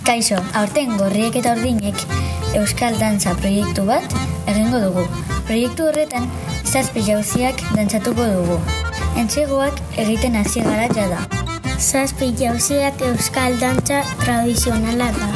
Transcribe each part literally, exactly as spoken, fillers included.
Kaixo, aurten Gorriek eta Ordinek Euskal Dantza proiektu bat egingo dugu. Proiektu horretan, zazpi jauziak dantzatuko dugu. Entsegoak egiten hasi gara jada. Zazpi jauziak Euskal Dantza tradizionala da.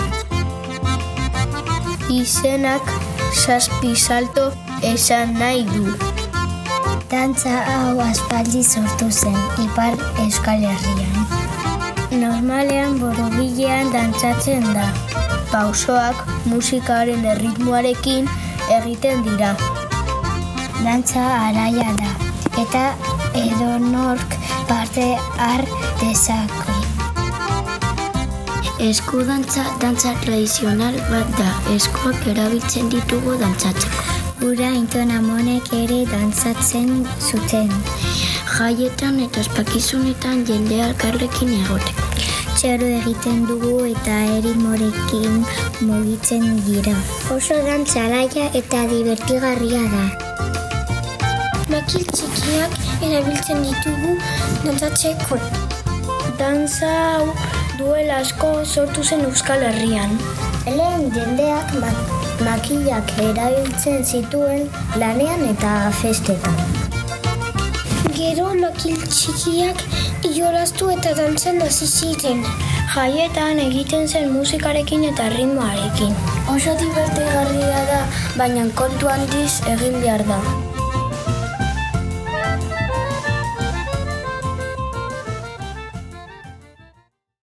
Izenak zazpi salto esan nahi du. Dantza hau aspaldi sortu zen, Ipar Euskal Herrian. Normalean borobilean dantzatzen da. Pausoak musikaren erritmoarekin egiten dira. Dantza araia da, eta edonork parte har dezake. Eskudantza dantza tradizional bat da, eskuak erabiltzen ditugu dantzatzeko. Gura intonamonek ere dantzatzen zuten. Jaietan eta ospakizunetan jende elkarrekin egoteko. Txaro egiten dugu eta erritmorekin mugitzen dira. Oso dantza alaia eta divertigarria da. Makil txikiak erabiltzen ditugu dantzatzeko. Dantza hau duela asko sortu zen Euskal Herrian. Lehen jendeak mak makilak erabiltzen zituen lanean eta festetan. Gero makil txikiak jolastu eta dantzan hasi ziren. Jaietan egiten zen musikarekin eta ritmoarekin. Oso divertigarria da, baina kontu handiz egin behar da.